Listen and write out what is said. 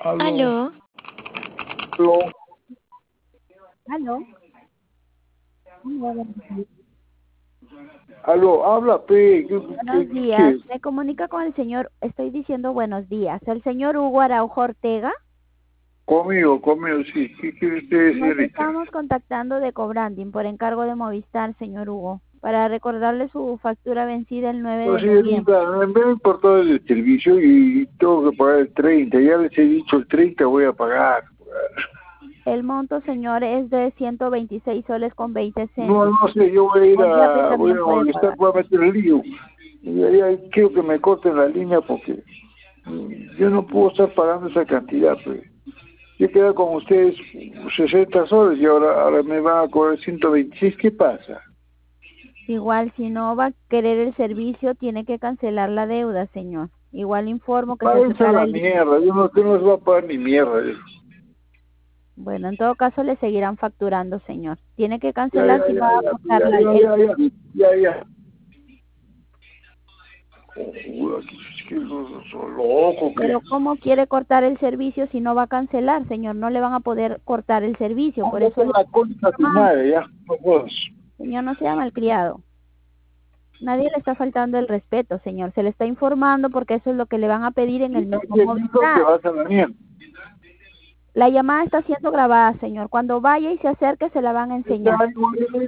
Aló. Aló, Aló. Aló. Aló, habla, pe. Buenos días. Me comunica con el señor, estoy diciendo buenos días. El señor Hugo Araujo Ortega. Conmigo, sí. ¿Qué quiere usted, Nos señorita? estamos contactando de Cobranding por encargo de Movistar, señor Hugo, para recordarle su factura vencida el 9 No, de noviembre. señorita, me han importado el servicio y tengo que pagar el 30. Ya les he dicho el 30 voy a pagar. El monto, señor, es de 126 soles con 20 No, centos. no sé, yo voy a ir Con Yape voy también a puede molestar, pagar. voy a meter el lío. Y ahí quiero que me corten la línea porque yo no puedo estar pagando esa cantidad, pues. Yo he quedado con ustedes 60 soles y ahora me van a cobrar 126. ¿Qué pasa? Igual, si no va a querer el servicio, tiene que cancelar la deuda, señor. Igual informo que se Páguense separa la el... mierda, yo no les voy a pagar ni mierda. Bueno, en todo caso le seguirán facturando, señor. Tiene que Ya, cancelar ya, si no ya, va a ya, cortar ya, la... ya, ya, ya, ya, ya. Joder, que son loco, que... Pero ¿cómo quiere cortar el servicio si no va a cancelar, señor? No le van a poder cortar el servicio, por eso Ándate le... la concha a tu madre, ya, no jodas. Señor, no sea malcriado. Nadie le está faltando el respeto, señor. Se le está informando porque eso es lo que le van a pedir en el Ya mismo te digo que Movistar. vas a la mierda. La llamada está siendo grabada, señor. Cuando vaya y se acerque, se la van a Ya, enseñar. igual,